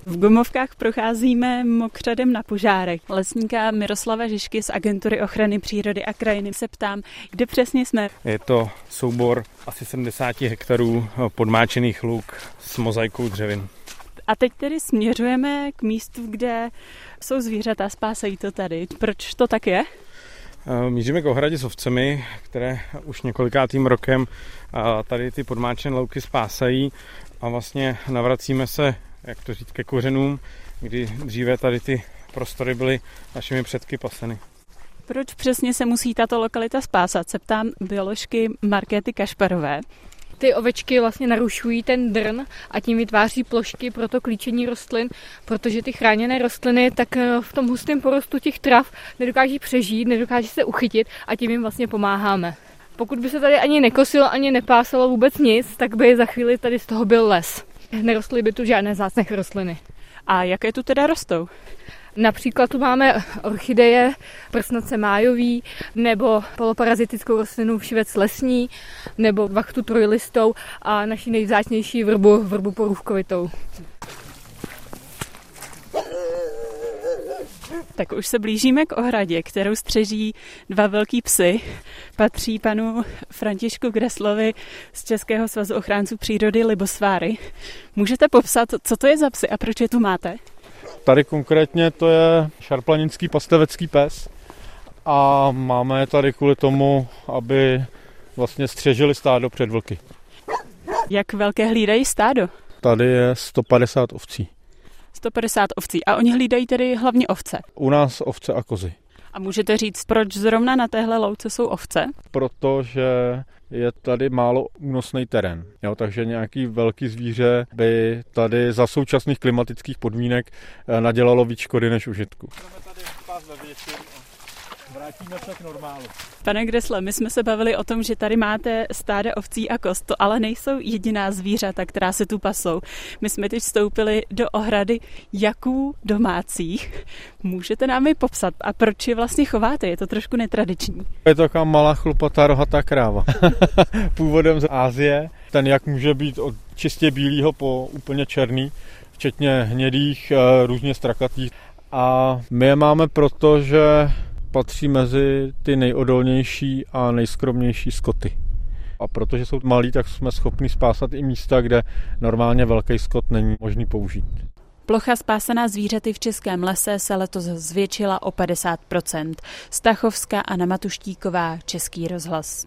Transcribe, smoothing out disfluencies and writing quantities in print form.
V Gumovkách procházíme mokřadem na požárech. Lesníka Miroslava Žižky z Agentury ochrany přírody a krajiny se ptám, kde přesně jsme. Je to soubor asi 70 hektarů podmáčených luk s mozaikou dřevin. A teď tedy směřujeme k místu, kde jsou zvířata, spásají to tady. Proč to tak je? Míříme k ohradě s ovcemi, které už několikátým rokem tady ty podmáčené louky spásají a vlastně navracíme se, jak to říct, ke kořenům, kdy dříve tady ty prostory byly našimi předky paseny. Proč přesně se musí tato lokalita spásat, se ptám bioložky Markéty Kašparové. Ty ovečky vlastně narušují ten drn a tím vytváří plošky pro to klíčení rostlin, protože ty chráněné rostliny tak v tom hustém porostu těch trav nedokáží přežít, nedokáží se uchytit a tím jim vlastně pomáháme. Pokud by se tady ani nekosilo, ani nepásalo vůbec nic, tak by za chvíli tady z toho byl les. Nerostly by tu žádné vzácné rostliny. A jaké tu teda rostou? Například tu máme orchideje, prsnace májový, nebo poloparazitickou rostlinu švec lesní, nebo vachtu trojlistou a naši nejvzácnější vrbu porůvkovitou. Tak už se blížíme k ohradě, kterou střeží dva velký psy. Patří panu Františku Greslovi z Českého svazu ochránců přírody Libosváry. Můžete popsat, co to je za psy a proč je tu máte? Tady konkrétně to je šarplaninský pastevecký pes a máme je tady kvůli tomu, aby vlastně střežili stádo před vlky. Jak velké hlídají stádo? Tady je 150 ovcí. 150 ovcí. A oni hlídají tedy hlavně ovce? U nás ovce a kozy. A můžete říct, proč zrovna na téhle louce jsou ovce? Protože je tady málo únosný terén. Jo, takže nějaký velký zvíře by tady za současných klimatických podmínek nadělalo víc škody než užitku. Vrátíme se k normálu. Pane Gresle, my jsme se bavili o tom, že tady máte stáda ovcí a koz, to ale nejsou jediná zvířata, která se tu pasou. My jsme teď vstoupili do ohrady jaků domácích. Můžete nám je popsat a proč je vlastně chováte? Je to trošku netradiční. Je to taková malá chlupatá rohatá kráva. Původem z Asie. Ten jak může být od čistě bílého po úplně černý, včetně hnědých, různě strakatých. A my je máme proto, že patří mezi ty nejodolnější a nejskromnější skoty. A protože jsou malí, tak jsme schopni spásat i místa, kde normálně velký skot není možný použít. Plocha spásaná zvířaty v českém lese se letos zvětšila o 50%. Stachovská Anna Matuštíková, Český rozhlas.